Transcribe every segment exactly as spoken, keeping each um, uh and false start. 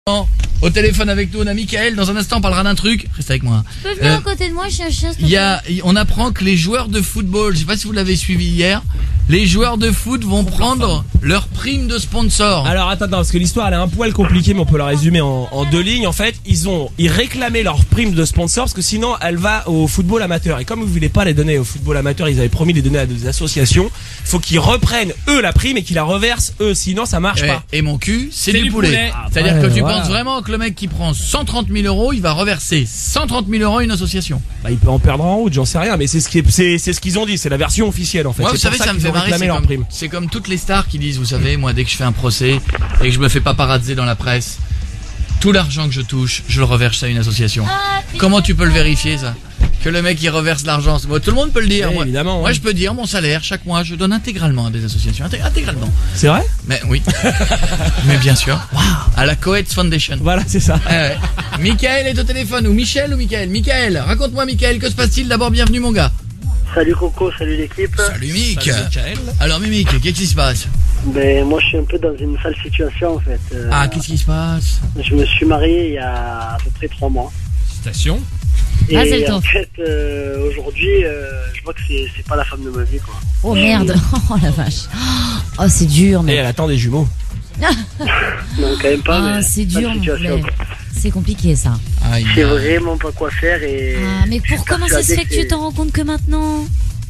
Au téléphone avec nous, on a Mickaël. Dans un instant, on parlera d'un truc. Reste avec moi. Tu peux venir Euh, à côté de moi, je suis un chien. Il y a, on apprend que les joueurs de football, je sais pas si vous l'avez suivi hier, les joueurs de foot vont prendre leur prime de sponsor. Alors attends, attends, parce que l'histoire elle est un poil compliquée, mais on peut la résumer en, en deux lignes. En fait, ils ont, ils réclamaient leur prime de sponsor parce que sinon elle va au football amateur. Et comme ils voulaient pas les donner au football amateur, ils avaient promis de les donner à des associations. Faut qu'ils reprennent eux la prime et qu'ils la reversent eux, sinon ça marche Et, pas. et mon cul, c'est C'est du du poulet. poulet. Ah, C'est-à-dire ouais, que tu voilà. penses vraiment que le mec qui prend cent trente mille euros, il va reverser cent trente mille euros à une association. Bah, il peut en perdre en route, j'en sais rien, mais c'est ce qui est, c'est, c'est ce qu'ils ont dit, c'est la version officielle en fait. Moi, vous c'est pour savez, ça, ça me qu'ils fait ont marrer. réclamé C'est leur comme, prime. c'est comme toutes les stars qui disent, vous savez, moi, dès que je fais un procès et que je me fais paparazzer dans la presse, tout l'argent que je touche, je le reverse à une association. Ah, Comment tu peux le vérifier, ça? Que le mec, il reverse l'argent. Moi, tout le monde peut le dire. Oui, moi, évidemment, moi ouais. je peux dire mon salaire, chaque mois, je donne intégralement à des associations. Inté- Intégralement. C'est vrai? Mais oui. Mais bien sûr. À la Coetz Foundation. Voilà, c'est ça. Ouais, ouais. Michael est au téléphone, ou Michel ou Michael? Michael, raconte-moi Michael, que se passe-t-il? D'abord, bienvenue mon gars. Salut Coco, salut l'équipe. Salut Mick. Salut, Michael. Alors Mimic, qu'est-ce qui se passe? Ben moi je suis un peu dans une sale situation en fait. Euh, Ah, qu'est-ce qui se passe? Je me suis marié il y a à peu près trois mois. Station. Et Ah, c'est le temps. en fait euh, aujourd'hui euh, je vois que c'est c'est pas la femme de ma vie quoi. Oh merde. Oh la vache. Oh c'est dur Et mais. elle attend des jumeaux. Non quand même pas. Ah mais c'est sale dur mon situation, poulet. quoi. C'est compliqué ça. Aïe. Je sais vraiment pas quoi faire et. Ah mais je suis pour comment ça se persuadé fait que tu c'est- t'en rends compte que maintenant?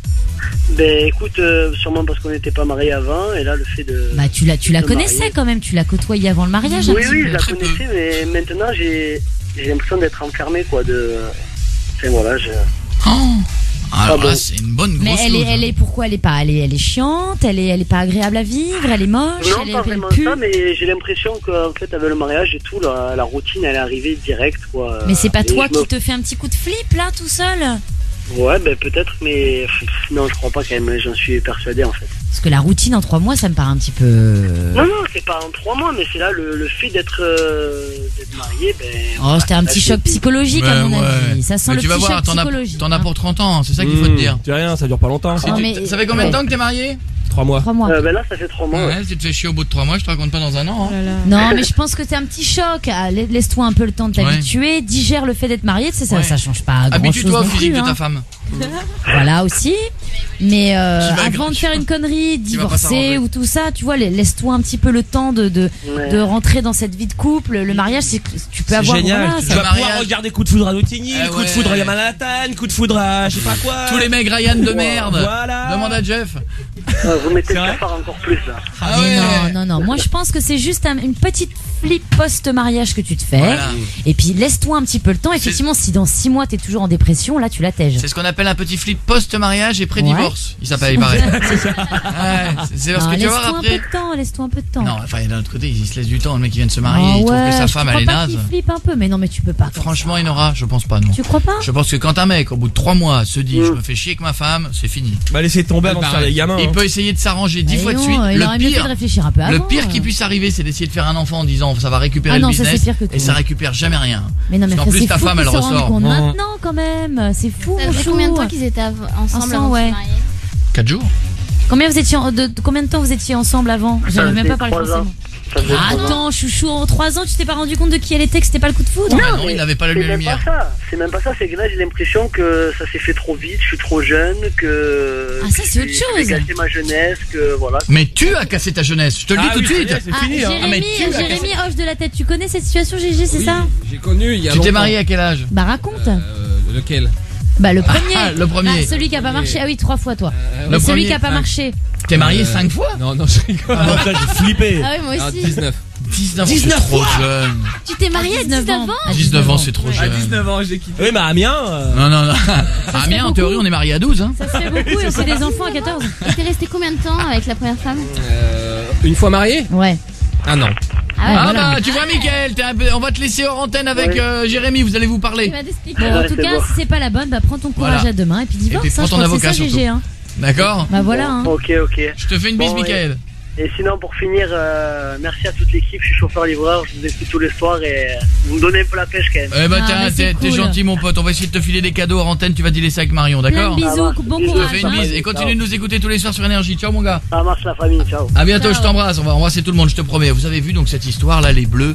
Ben écoute, euh, sûrement parce qu'on n'était pas mariés avant et là le fait de. Bah tu la tu la de connaissais marier. quand même, tu l'as côtoyée avant le mariage un Oui petit oui, peu. je la Très peu. connaissais mais maintenant j'ai j'ai l'impression d'être enfermé quoi de. Enfin voilà je. Oh. Alors Ah bon. là, c'est une bonne grosse Mais elle est, loose, elle hein. est pourquoi elle est pas, elle est, elle est chiante, elle est, elle est pas agréable à vivre, elle est moche, Non, elle est, pas elle vraiment pue. ça, mais j'ai l'impression qu'en fait, avec le mariage et tout, la, la routine, elle est arrivée direct, quoi. Mais c'est pas Et toi je me- qui te fais un petit coup de flip là, tout seul? Ouais, ben peut-être, mais pff, non, je crois pas quand même, j'en suis persuadé en fait. Parce que la routine en trois mois, ça me paraît un petit peu. Non, non, c'est pas en trois mois, mais c'est là le, le fait d'être euh, d'être marié, ben. Oh, c'était un là, petit je choc me dis- psychologique à Ben mon ouais. avis. Ça sent Mais le tu vas petit voir, choc t'en as, psychologique. t'en as hein. pour trente ans, c'est ça qu'il faut te Mmh, dire. Tu dis rien, ça dure pas longtemps. Si Oh, tu- mais- Ça fait combien de temps que t'es marié? Trois mois. Trois mois. Euh, ben là, ça fait trois mois. ouais. Ouais, si tu te fais chier au bout de trois mois, je te raconte pas dans un an. Hein. Non, mais je pense que c'est un petit choc. Ah, la- Laisse-toi un peu le temps de t'habituer. Digère le fait d'être marié. Tu sais, ça, Ouais. ça change pas grand chose. Habitue-toi au non physique plus, de hein. ta femme. Voilà aussi. Mais euh, Tu vas avant gr- de faire une connerie, tu vas pas s'arranger. divorcer ou tout ça, tu vois, la- laisse-toi un petit peu le temps de de, Ouais. de rentrer dans cette vie de couple. Le mariage, c'est que tu peux C'est avoir génial. voilà, tu ça- vas Le pouvoir mariage. regarder coup de foudre à Nautigny, Eh coup de ouais. foudre à Manhattan, coup de foudre à je sais pas quoi. Tous les mecs Ryan de merde. Voilà. Demande à Jeff. Euh, vous mettez C'est le vrai cafard encore plus là. Ah Mais ouais. non, non, non. Moi, je pense que c'est juste un- une petite flip post-mariage que tu te fais. Voilà. Et puis, laisse-toi un petit peu le temps. Effectivement, si dans six mois, t'es toujours en dépression, là, tu la tèges. C'est ce qu'on appelle un petit flip post-mariage et pré-divorce. Il s'appelle, il paraît. Ouais, c'est- c'est parce Ah, que tu vas voir laisse-toi un après. peu de temps, laisse-toi un peu de temps. Non, enfin, d'un autre côté, il se laisse du temps. Le mec qui vient de se marier, Ah il trouve ouais, que sa je femme, crois elle est pas naze. qu'il flippe un peu, mais non, mais tu peux pas. faire Franchement, ça. Inora, je pense pas, non. Tu crois pas? Je pense que quand un mec, au bout de trois mois, se dit, Mm. je me fais chier avec ma femme, c'est fini. Bah laissez tomber avant de faire les gamins. Il hein. peut essayer de s'arranger dix Eh fois de non, suite. Il Le aurait mieux fait de pire, réfléchir un peu avant. le pire qui puisse arriver, c'est d'essayer de faire un enfant en disant, ça va récupérer Ah le non, ça, business. c'est pire que tout. Et ça récupère jamais rien. Mais non, mais Parce qu'en ça, plus, c'est ta fou femme, qu'ils elle se rendent ressort. compte Mhm. maintenant, quand même. C'est fou, Ça mon fait chou. combien de temps qu'ils étaient av- ensemble Ensemble, avant de ouais. se marier? Quatre jours. Combien vous étiez en- de, de combien de temps vous étiez ensemble avant? Ça J'arrive même faisait pas à parler trois français. ans. moi. Ça faisait Ah, trois ans. attends, chouchou, en trois ans, tu t'es pas rendu compte de qui elle était, que c'était pas le coup de foudre? Ah non, il n'avait pas C'est allumé la même lumière. pas ça. C'est même pas ça. C'est que là, j'ai l'impression que ça s'est fait trop vite. Je suis trop jeune, que. Ah, ça, c'est que autre j'ai chose. gâché ma jeunesse, que voilà. Mais tu as cassé ta jeunesse, je te le dis Ah tout de oui, suite. ça y est, c'est Ah, fini. hein. Ah, mais Jérémy, tu l'as Jérémy hoche de la tête. Tu connais cette situation, Gégé, c'est Oui, ça? J'ai connu il y a Tu t'es longtemps. marié à quel âge? Bah raconte. Euh, lequel? Bah le premier. Ah, le premier. Ah, celui qui a pas marché. Ah oui, trois fois toi. Euh, Le Et celui premier, qui a pas cinq. marché. T'es marié Euh, cinq fois? Non, non, je rigole. Ah, putain, j'ai flippé. Ah oui, moi Ah, aussi. dix-neuf. dix-neuf ans, dix-neuf c'est trop jeune. Tu t'es marié à dix-neuf ans? À dix-neuf ans, c'est trop À jeune. dix-neuf ans, j'ai quitté. Oui, mais Amiens. euh, Non, non, non. Ah, serait bien, en beaucoup. théorie, on est marié à douze, hein. Ça serait beaucoup et on fait des enfants à quatorze. Et t'es resté combien de temps avec la première femme? Euh, une fois marié? Ouais. Un an. Ah ouais, Ah voilà. bah, tu vois, Mickaël, t'es un peu- on va te laisser hors antenne avec Ouais. euh, Jérémy, vous allez vous Tu parler. vas t'expliquer. Bon, en Ouais, tout c'est cas, bon. si c'est pas la bonne, bah prends ton courage Voilà. à deux mains et puis divorce. Et puis hein, prends je ton crois que avocat, c'est ça, surtout. Gégé. Hein. D'accord? Bah voilà. Hein. Ok, ok. Je te fais une bise, Bon, Mickaël. Et sinon, pour finir, euh, merci à toute l'équipe. Je suis chauffeur-livreur, je vous écoute tous les soirs et euh, vous me donnez un peu la pêche quand même. Eh bah, Ah, tiens, mais c'est t'es t'es cool. gentil, mon pote. On va essayer de te filer des cadeaux hors antenne. Tu vas dealer ça avec Marion, Plein d'accord? de Ça bisous, va. bon Je te Je te courage. fais une hein. bise et continue de nous écouter tous les soirs sur Énergie. Ciao, mon gars. Ça marche la famille, ciao. À bientôt, Ciao. je t'embrasse. On va embrasser tout le monde, je te promets. Vous avez vu donc cette histoire là, les bleus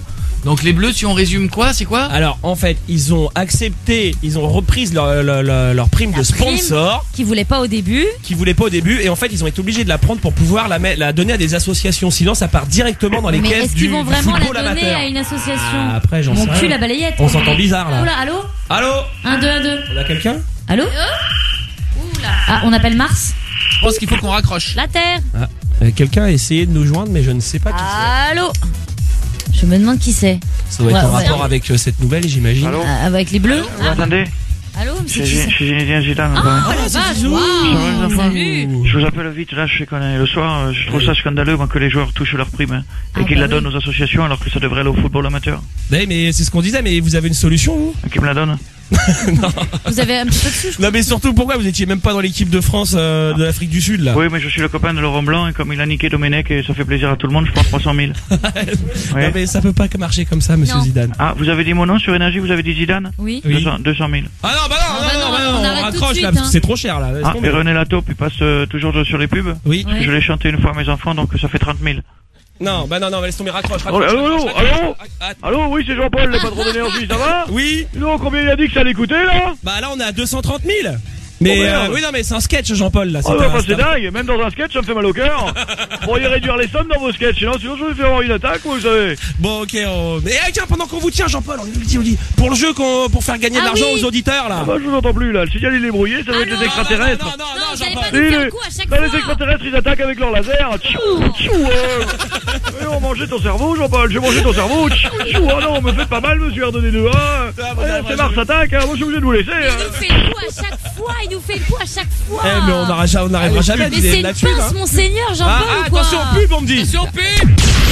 Donc les Bleus, si on résume quoi, c'est quoi? Alors en fait, ils ont accepté, ils ont repris leur, leur, leur, leur prime La de sponsor Qui voulait pas au début. qu'ils voulaient pas au début, et en fait ils ont été obligés de la prendre pour pouvoir la, mettre- la donner à des associations. Sinon ça part directement dans les Mais caisses est-ce du, qu'ils vont du vraiment la football donner amateur. à une association? Ah, après j'en Mon sais cul, rien. la balayette. On s'entend bizarre là. Oula, allô? Allô, un, deux, un, deux. on a quelqu'un? Allô? Ah, on appelle Mars? Je pense qu'il faut qu'on raccroche. La Terre? Ah, euh, quelqu'un a essayé de nous joindre, mais je ne sais pas qui Allô? Je me demande qui c'est. c'est. Ça doit être en Ouais, ouais. rapport avec euh, cette nouvelle, j'imagine. Allô Ah, avec les bleus? Vous m'entendez? Allô, mais c'est C'est qui ça? c'est Zinedine Zidane. Ah, enfin. oh la vache, Zizou. Ça va, les waouh! enfants Salut! Je vous appelle vite, là, je sais qu'on est le soir, euh, je trouve ça scandaleux moi, que les joueurs touchent leur prime hein, et Ah, qu'ils bah la oui. donnent aux associations alors que ça devrait aller au football amateur. Ouais, mais c'est ce qu'on disait, mais vous avez une solution vous? Qui me la donne? Vous avez un petit peu de sous, je Non mais surtout pourquoi vous étiez même pas dans l'équipe de France euh, de l'Afrique du Sud là? Oui, mais je suis le copain de Laurent Blanc et comme il a niqué Domenech et ça fait plaisir à tout le monde, je prends trois cent mille. Non Ouais. mais ça peut pas marcher comme ça, monsieur Non. Zidane. Ah, vous avez dit mon nom sur Énergie, vous avez dit Zidane? Oui. Oui. deux cent mille. Ah non, bah non, Ah, bah non, non, bah on non, arrête tout de raccroche suite, là, parce que hein. c'est trop cher là. Laisse Ah, tomber. et René Lataupe, il passe euh, toujours de- sur les pubs. Oui. Ouais. Je l'ai chanté une fois à mes enfants, donc ça fait trente mille. Non, bah non, non, laisse tomber, raccroche, Oh, raccroche. allô, allô, raccroche, allô raccroche. Ah, ah, Allô, oui, c'est Jean-Paul, les patrons d'énergie, ça va? Oui. Non, combien il a dit que ça allait coûter, là? Bah là on est à deux cent trente mille. Mais Oh, merde. euh, oui non mais c'est un sketch Jean-Paul là. Oh, c'est bah, un- bah, c'est c'est un- dingue, même dans un sketch, ça me fait mal au cœur. Pourriez réduire les sommes dans vos sketchs, sinon, sinon je vais faire avoir une attaque, vous savez. Bon ok. On... Mais eh, tiens pendant qu'on vous tient Jean-Paul, on nous dit, on dit pour le jeu qu'on pour faire gagner de Ah l'argent oui. aux auditeurs là. Ah, bah, je vous entends plus, là, le signal il est brouillé, ça doit être Ah des non, extraterrestres. Non non non, Non, non, vous allez Jean-Paul. pas nous Il faire est- le coup à chaque Bah, les fois. extraterrestres ils attaquent avec leur laser. Tchou, tchou, euh. Ils ont mangé ton cerveau, Jean-Paul, j'ai mangé ton cerveau. Tchou, tchou, ah non, me faites pas mal, monsieur R deux D deux. Ah, Ah, Ouais, bah, c'est bah, Mars je- attaque, hein, moi je suis obligé de vous laisser. Il hein. nous fait le coup à chaque fois, il nous fait le coup à chaque fois. Eh mais on n'arrivera on n'arrivera jamais à Mais viser c'est une là-dessus. pince, hein. monseigneur, Ah, Jean-Paul, ah, ou quoi? attention pub on me dit. Attention, pub.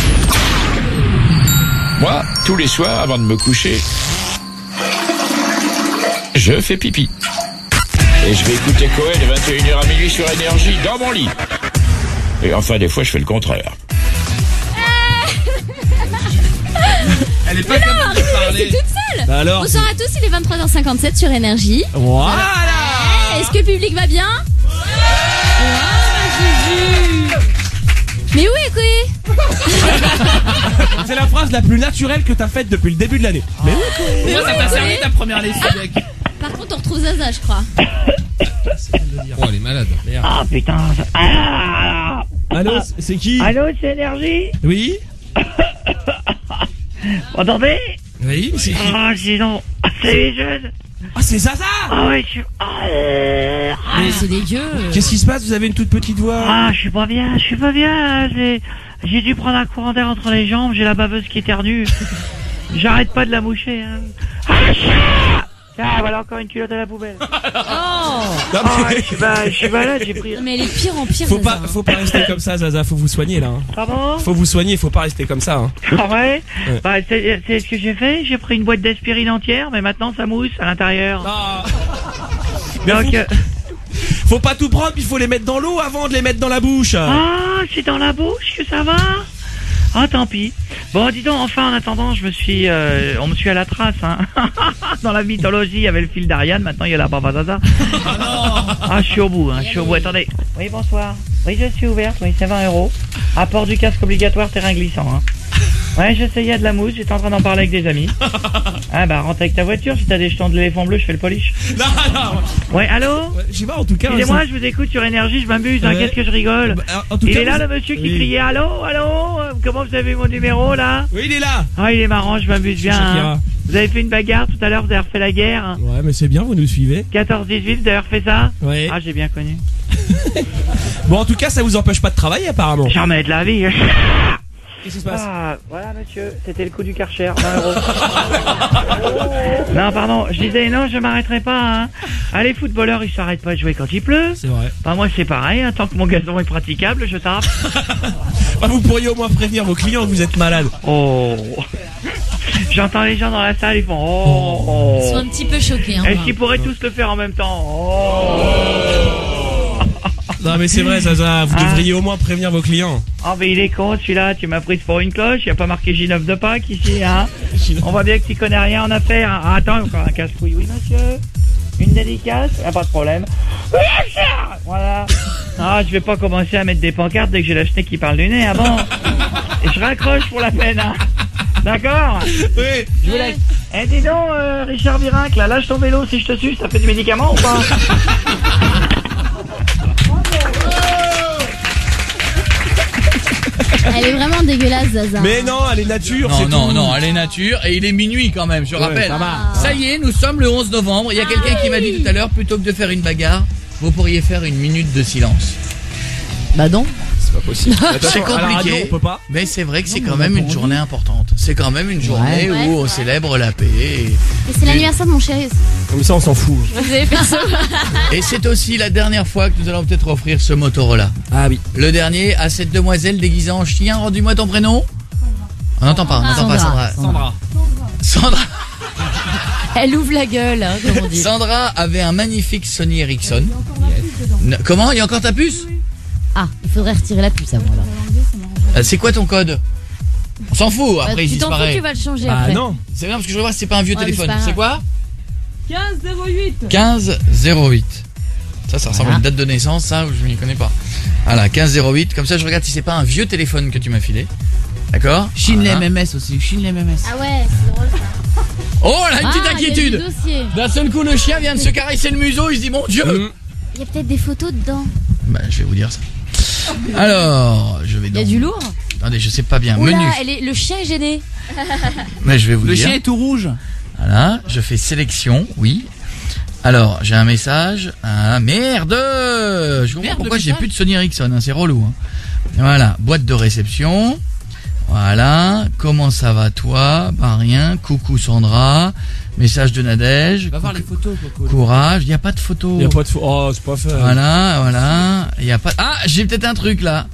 Moi, tous les soirs, avant de me coucher, je fais pipi. Et je vais écouter Cohen de vingt et une heures à minuit sur Énergie dans mon lit. Et enfin, des fois, je fais le contraire. Elle est pas capable de parler. Toute seule. Bah alors. Bonsoir à tous, il est vingt-trois heures cinquante-sept sur Énergie. Voilà. Est-ce que le public va bien? Mais oui, quoi? C'est la phrase la plus naturelle que t'as faite depuis le début de l'année. Mais oui. Moi, ça t'a servi ta première lessive, mec. Par contre, on retrouve Zaza, je crois. Oh, elle est malade. Ah putain. ça- Ah, Allô, c'est- c'est qui? Allô, c'est Énergie? Oui. Vous entendez? Oui, c'est qui? Ah, sinon, c'est les jeunes. Ah c'est Zaza. Ah ouais, je suis... Ah, euh, ah, Mais c'est des dieux. Qu'est-ce qui se passe? Vous avez une toute petite voix. ah, je suis pas bien, je suis pas bien. J'ai, j'ai dû prendre un courant d'air entre les jambes, j'ai la baveuse qui éternue. J'arrête pas de la moucher. Hein. Ah, chat. Ah, voilà encore une culotte à la poubelle. Oh. Non, Ah, mais- je suis, ba- je suis malade, j'ai pris... Mais elle est pire en pire. Faut Zaza, pas, hein. faut pas rester comme ça, Zaza. Faut vous soigner là. hein. Pardon? Faut vous soigner. Faut pas rester comme ça. Hein. Ah ouais, Ouais. Bah, c'est, c'est ce que j'ai fait. J'ai pris une boîte d'aspirine entière, mais maintenant ça mousse à l'intérieur. Mais Donc, faut, euh, faut pas tout prendre. Il faut les mettre dans l'eau avant de les mettre dans la bouche. ah, c'est dans la bouche que ça va? Ah, tant pis. Bon, dis donc, enfin, en attendant, je me suis, euh, on me suit à la trace, hein. Dans la mythologie, il y avait le fil d'Ariane, maintenant il y a la Baba Zaza. Ah, je suis au bout, hein, je suis au bout. Attendez. Oui, bonsoir. Oui, je suis ouverte, oui, c'est vingt euros. Apport du casque obligatoire, terrain glissant, hein. Ouais, j'essayais de la mousse, j'étais en train d'en parler avec des amis. Ah, bah, rentre avec ta voiture, si t'as des jetons de l'éléphant bleu, je fais le polish. Non, non. Ouais, allô? Ouais, je sais pas. En tout cas. Excusez-moi, ça- je vous écoute sur Énergie, je m'amuse, hein, Ouais. qu'est-ce que je rigole? Bah, en tout Il cas, est là vous- le monsieur qui Oui. criait allô, allô, euh, comment vous avez eu mon numéro là? Oui, il est là. Ah, il est marrant, je m'amuse bien. Shakira. hein. Vous avez fait une bagarre tout à l'heure, vous avez refait la guerre. hein. Ouais, mais c'est bien. Vous nous suivez. quatorze dix-huit, vous avez refait ça? Ouais. Ah, j'ai bien connu. Bon, en tout cas, ça vous empêche pas de travailler apparemment. Jamais de la vie. Qu'est-ce qui se passe? Ah, voilà monsieur, c'était le coup du Karcher, vingt euros. Non, pardon, je disais non, je m'arrêterai pas. Hein. Ah, les footballeurs, ils s'arrêtent pas de jouer quand il pleut. C'est vrai. Bah, moi, c'est pareil, hein, tant que mon gazon est praticable, je tape. Ah, vous pourriez au moins prévenir vos clients que vous êtes malade. Oh. J'entends les gens dans la salle, ils font oh. Ils sont un petit peu choqués. Hein, Est-ce qu'ils pourraient tous le faire en même temps? Oh. Non, mais c'est vrai, Zaza. Vous Ah. devriez au moins prévenir vos clients. Oh, mais il est con, celui-là, tu m'as prise pour une cloche, il n'y a pas marqué J neuf de Pâques ici, hein. On voit bien que tu connais rien en affaires. hein. Ah, attends, encore un casse-couille. Oui, monsieur. Une dédicace? Ah, pas de problème. Voilà. Ah, je vais pas commencer à mettre des pancartes dès que j'ai la chenille qui parle du nez, ah bon? Et je raccroche pour la peine, hein. D'accord. Oui. Je vous laisse. Eh, dis donc, euh, Richard Virenque, là, lâche ton vélo si je te suce, ça fait du médicament ou pas? Elle est vraiment dégueulasse, Zaza. Mais non, elle est nature. Non, c'est non, tout. non, elle est nature et il est minuit quand même, je Ouais, rappelle. ça va. Ça y est, nous sommes le onze novembre. Il y a Ah quelqu'un qui oui. m'a dit tout à l'heure, plutôt que de faire une bagarre, vous pourriez faire une minute de silence. Bah non. C'est pas possible. C'est À la radio, compliqué, on peut pas. mais c'est vrai que c'est Non, quand mais même on a une pas journée importante. C'est quand même une journée Ouais, où c'est on vrai. célèbre la paix. Et, Et c'est l'anniversaire de mon chéri aussi. Comme ça, on s'en fout. Vous avez perso. et c'est aussi la dernière fois que nous allons peut-être offrir ce Motorola. Ah oui. Le dernier à cette demoiselle déguisée en chien. Rendis-moi ton prénom. On n'entend pas, on n'entend pas Sandra. Sandra. Sandra. Elle ouvre la gueule, hein, comme on dit. Sandra avait un magnifique Sony Ericsson. N- Comment? Il y a encore ta puce? Ah, il faudrait retirer la puce avant là. Euh, C'est quoi ton code? On s'en fout, Bah, après il tu t'en fous, disparaît. tu vas le changer Ah après. non. C'est bien parce que je veux voir si c'est pas un vieux Ouais, mais téléphone. c'est pas C'est quoi? quinze zéro huit. quinze zéro huit. Ça, ça ressemble Voilà. à une date de naissance, ça, je m'y connais pas. Voilà, quinze zéro huit. Comme ça, je regarde si c'est pas un vieux téléphone que tu m'as filé. D'accord? Chine Voilà. les M M S aussi, Chine les M M S. Ah ouais, c'est drôle ça. Oh, là, une petite Ah, il y a inquiétude. du dossier. D'un seul coup, le chien vient de se caresser le museau. Il se dit, mon Dieu. Hum. Il y a peut-être des photos dedans. Bah, je vais vous dire ça. Alors, je vais Il y a donc. du lourd. Attendez, je sais pas bien. Oula, Menu. elle est... le chien est gêné. Mais je vais vous Le dire. chien est tout rouge. Voilà, je fais sélection, oui. Alors, j'ai un message. Ah, merde! Je comprends Merde, pourquoi le j'ai message. plus de Sony Ericsson, hein, c'est relou. Hein. Voilà, boîte de réception. Voilà, comment ça va toi? Bah rien, coucou Sandra. Message de Nadège. Va voir les photos, Coco. Courage, il n'y a pas de photo. Il y a pas de fou. Oh, c'est pas fait. Voilà, voilà. Il y a pas. Ah, j'ai peut-être un truc là.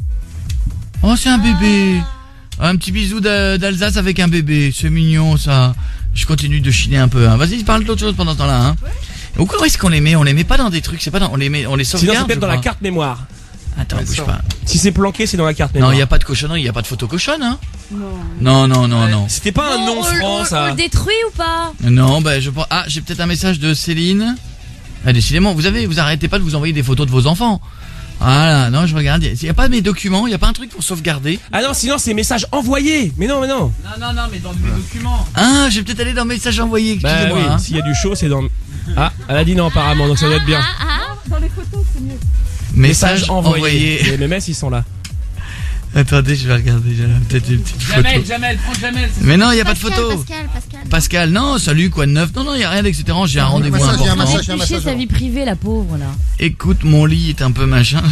Oh, c'est un bébé. Un petit bisou d'A- d'Alsace avec un bébé. C'est mignon ça. Je continue de chiner un peu. Hein. Vas-y, parle d'autre chose pendant ce temps-là. Hein. Où est-ce qu'on les met? On les met pas dans des trucs. C'est pas dans. On les met. On les Sinon, sauvegarde. c'est peut-être je dans la crois. carte mémoire. Attends, bouge pas. Si c'est planqué, c'est dans la carte Non, mémoire. il y a pas de cochonnerie. Il y a pas de photo cochonne. Hein. Non, non, non, non. C'était pas un Bon, nom on, franc, on- on ça. le détruit ou pas? Non, ben je pense. Ah, j'ai peut-être un message de Céline. Ah, décidément, vous avez, vous arrêtez pas de vous envoyer des photos de vos enfants. Voilà, non, je regarde. Il y a pas mes documents, il y a pas un truc pour sauvegarder. Ah non, sinon c'est message envoyé. Mais non, mais non. Non, non, non, mais dans mes documents. Ah, j'ai peut-être allé dans message envoyé. Bah Excusez-moi. oui, hein. s'il y a du chaud, c'est dans. Ah, elle a dit non apparemment, donc ça doit être bien. Ah, ah. Dans les photos, c'est mieux. Message envoyé. Les M M S, ils sont là. Attendez, je vais regarder. J'ai peut-être une petite photo. Jamel, Jamel, prends Jamel. c'est- Mais non, il y a pas de Pascal, photo. Pascal, Pascal. Pascal, non, salut, quoi de neuf? Non, non, il y a rien, et cetera. J'ai un rendez-vous message, il y a un important. message. Éplucher sa vie privée, la pauvre là. Écoute, mon lit est un peu machin.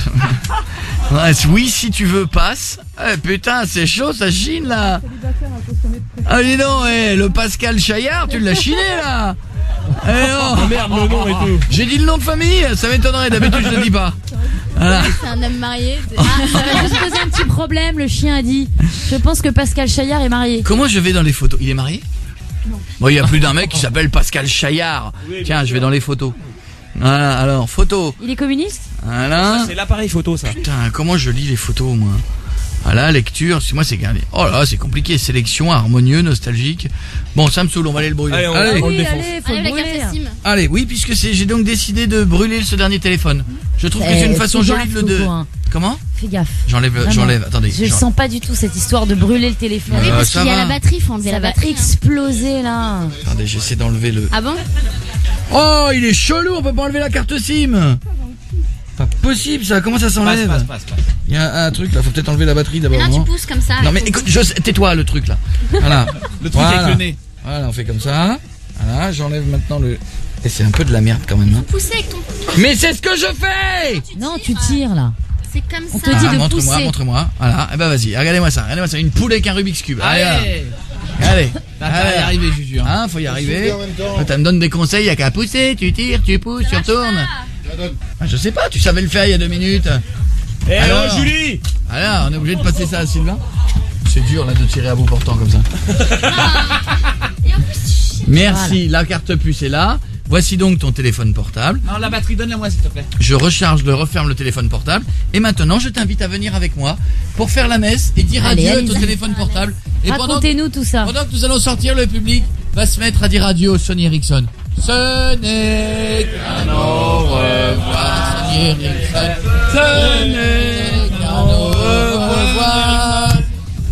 Ouais, oui, si tu veux, passe. Eh, putain, c'est chaud, ça chine là. Célibataire à consommer de Ah, dis donc, eh, le Pascal Chaillard, tu l'as chiné là. Eh Oh non. merde, le nom et tout. J'ai dit le nom de famille, ça m'étonnerait, d'habitude je le dis pas. Voilà. C'est un homme marié. c'est- Ah, ça va juste poser un petit problème, le chien a dit. Je pense que Pascal Chaillard est marié. Comment je vais dans les photos? Il est marié? Non. Bon, il y a plus d'un mec qui s'appelle Pascal Chaillard. Tiens, je vais dans les photos. Voilà, alors, photos. Il est communiste? Voilà. C'est l'appareil photo, ça. Putain, comment je lis les photos, moi? Voilà, lecture, c'est moi c'est gardé. Oh là, c'est compliqué, sélection, harmonieux, nostalgique. Bon, ça me saule, on va aller le brûler. Allez, on- allez, on- le Oui, défonce. allez, faut Allez, le la brûler. carte SIM. allez, oui, puisque c'est, j'ai donc décidé de brûler ce dernier téléphone. Je trouve que Eh, c'est une façon fais jolie gaffe, de le de. Coco, hein. Comment? Fais gaffe. J'enlève, le- Vraiment. j'enlève. Attendez. Je j'en- sens pas du tout cette histoire de brûler le téléphone. Oui, Euh, parce ça qu'il y a va. la batterie, faut enlever Ça la va batterie. hein. exploser là. Attendez, j'essaie d'enlever le. Ah bon? Oh, il est chelou, on peut pas enlever la carte SIM. Pas possible ça, comment ça Passe, s'enlève? passe, passe, passe. Il y a un truc là, faut peut-être enlever la batterie d'abord. Mais non, non tu pousses comme ça. Non mais écoute, je... tais-toi le truc là. Voilà. Le truc Voilà. avec le nez. Voilà, on fait comme ça. Voilà, j'enlève maintenant le. Et c'est un peu de la merde quand même. Hein. Pousser avec ton. Mais c'est ce que je fais. Non, tu tires là. C'est comme On ça. te dit Ah, de montre-moi, pousser. montre-moi. Voilà, et ben vas-y, regardez-moi ça, regardez-moi ça, une poule avec un Rubik's cube. Allez, Allez. allez, allez. Là, t'as y arrivé, Juju. Hein. Hein, faut y arriver. en même temps. Tu me donnes des conseils, y a qu'à pousser, tu tires, tu pousses, tu retournes. Ah, je sais pas, tu savais le faire il y a deux minutes. Eh Alors oh, Julie. Alors, on est obligé de passer ça à Sylvain. C'est dur là de tirer à bout portant comme ça. Et en plus, Merci, la carte puce est là. Voici donc ton téléphone portable. Non, la batterie, donne-la moi, s'il te plaît. Je recharge, je referme le téléphone portable. Et maintenant, je t'invite à venir avec moi pour faire la messe et dire Allez, adieu à ton allez-y. téléphone portable. Et pendant, Racontez-nous tout ça. pendant que nous allons sortir, le public va se mettre à dire adieu au Sony Ericsson. Ce n'est qu'un au revoir, Sony Ericsson. Ce n'est qu'un au revoir.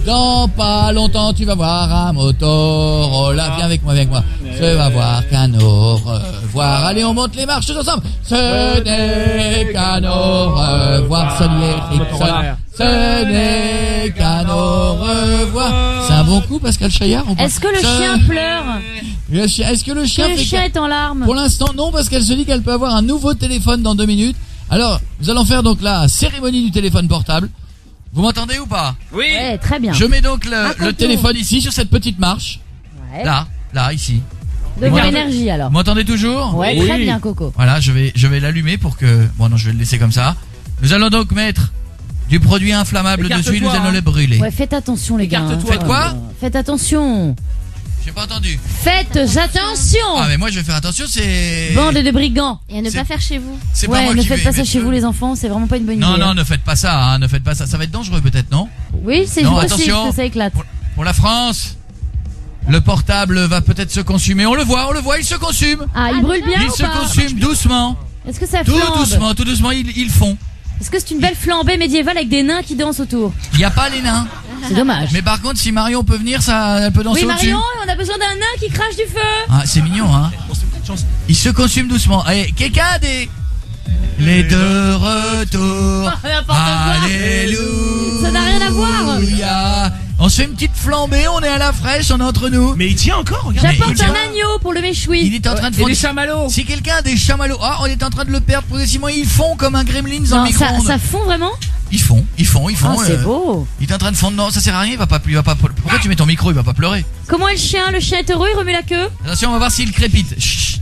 Dans pas longtemps, tu vas voir un Motorola. Viens avec moi, viens avec moi. Tu vas voir qu'un au revoir. Allez, on monte les marches tous ensemble. Ce n'est qu'un au revoir. Sonny Erickson. Ce n'est qu'un au revoir. C'est un bon coup, Pascal Chaillard, ou pas? Est-ce que le Ce chien pleure? Le chien, est-ce que le chien Que le fait chien est en larmes? Pour l'instant, non, parce qu'elle se dit qu'elle peut avoir un nouveau téléphone dans deux minutes. Alors, nous allons faire donc la cérémonie du téléphone portable. Vous m'entendez ou pas? Oui. Ouais, très bien. Je mets donc le, Raconte-nous. le téléphone ici, sur cette petite marche. Ouais. Là, là, ici. Devant Regarde. l'énergie alors. Vous m'entendez toujours? Ouais, Oui. très bien, Coco. Voilà, je vais, je vais l'allumer pour que... Bon, non, je vais le laisser comme ça. Nous allons donc mettre du produit inflammable dessus et nous Écarte-toi, allons hein. le brûler. Ouais, faites attention, les gars. hein. Écarte-toi. Faites quoi? Faites attention. J'ai pas entendu. Faites attention. Ah, mais moi, je vais faire attention, c'est... Bande de brigands. Et à ne C'est- pas faire chez vous. C'est pas Ouais, moi ne qui faites vais pas ça mettre chez le- vous, les enfants. C'est vraiment pas une bonne Non, idée. non, hein. ne faites pas ça, hein, ne faites pas ça. Ça va être dangereux peut-être, non? Oui, c'est Non, possible attention. que ça éclate. Pour, pour la France, le portable va peut-être se consumer. On le voit, on le voit, il se consume. Ah, il brûle bien Il ou se pas? consume doucement. Est-ce que ça Tout flambe? doucement, tout doucement, ils, ils font. Est-ce que c'est une belle flambée médiévale avec des nains qui dansent autour? Il n'y a pas les nains. C'est dommage. Mais par contre, si Marion peut venir, ça, elle peut danser Oui, au-dessus. Marion, on a besoin d'un nain qui crache du feu. Ah, c'est mignon, hein. Il se consume doucement. Allez, quelqu'un a des... Les de retour. N'importe quoi. Alléluia. Ça n'a rien à voir. On se fait une petite flambée, on est à la fraîche, on est entre nous. Mais il tient encore, regarde. Mais J'apporte il un tient- agneau pour le Il méchoui. est en train de Et fondre. les chamallows. Si quelqu'un a des chamallows, ah, on est en train de le perdre progressivement. Ils font comme un gremlin dans Non, le ça, micro-ondes. ça fond vraiment? Ils font, ils font, ils Ah, font. c'est euh, beau. Il est en train de fondre. Non, ça sert à rien. Il va pas, il va pas. Pourquoi tu mets ton micro? Il va pas pleurer. Comment est le chien? Le chien est heureux, il remue la queue. Attention, on va voir s'il crépite. Chut.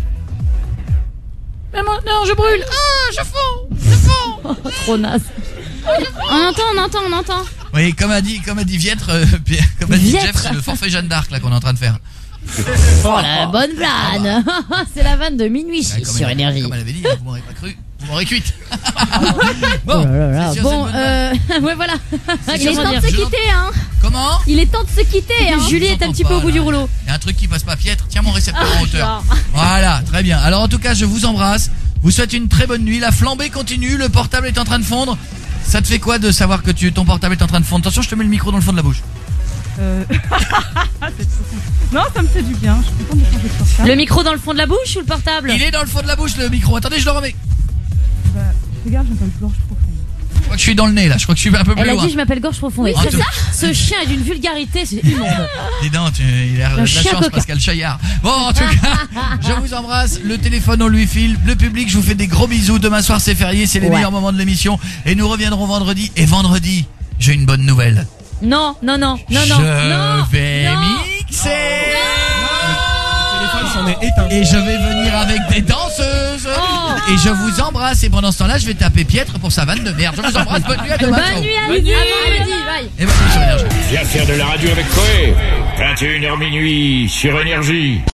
Mais moi, non, je brûle. Ah, je fonds, je fonds. Trop naze. On entend, on entend, on entend. Oui, comme a dit, comme a dit Vietre, euh, Pierre- comme a dit Vietre. Jeff, c'est le forfait Jeanne d'Arc là qu'on est en train de faire. Oh la bonne vanne. C'est la vanne de minuit Ouais, comme sur elle- énergie. Comme elle avait dit, vous m'aurez pas cru. Vous m'aurez cuite. Oh là là là. c'est sûr, Bon, c'est une bonne euh, ouais voilà. Il est Comment temps dire de se Je quitter, hein. Comment? Il est temps de se quitter, hein. Julie Je est un vous petit peu entends au pas, bout du là. rouleau. Il y a un truc qui passe pas, Pietre. Tiens mon récepteur en hauteur. genre. Voilà, très bien. Alors en tout cas, je vous embrasse. Vous souhaite une très bonne nuit. La flambée continue. Le portable est en train de fondre. Ça te fait quoi de savoir que tu, ton portable est en train de fondre? Attention, je te mets le micro dans le fond de la bouche. Euh... c'est trop- non, ça me fait du bien. Je suis contente de changer de portable. Le micro dans le fond de la bouche ou le portable? Il est dans le fond de la bouche, le micro. Attendez, je le remets. Bah, fais gaffe, j'ai pas une gorge profonde. Je crois que je suis dans le nez là. Je crois que je suis un peu plus Elle a loin. dit je m'appelle gorge profonde. Oui, Et c'est ça, ça. ce chien est d'une vulgarité, c'est immonde. Dis donc, tu, il a de la chien chance, coquin. Pascal Chaillard. Bon, en tout cas, je vous embrasse. Le téléphone, on lui file. Le public, je vous fais des gros bisous. Demain soir, c'est férié. C'est les Ouais. meilleurs moments de l'émission. Et nous reviendrons vendredi. Et vendredi, j'ai une bonne nouvelle. Non, non, non, non, non, je non. vais non. mixer. Le téléphone s'en est éteint. Et je vais venir avec des danseuses. Oh. Et je vous embrasse. Et pendant ce temps-là, je vais taper Pietre pour sa vanne de merde. Je vous embrasse. Bonne nuit à demain. Bonne nuit à vous. À vendredi, bye. Et bonne nuit sur Énergie. Viens faire de la radio avec Coé. vingt et une heures minuit sur Énergie.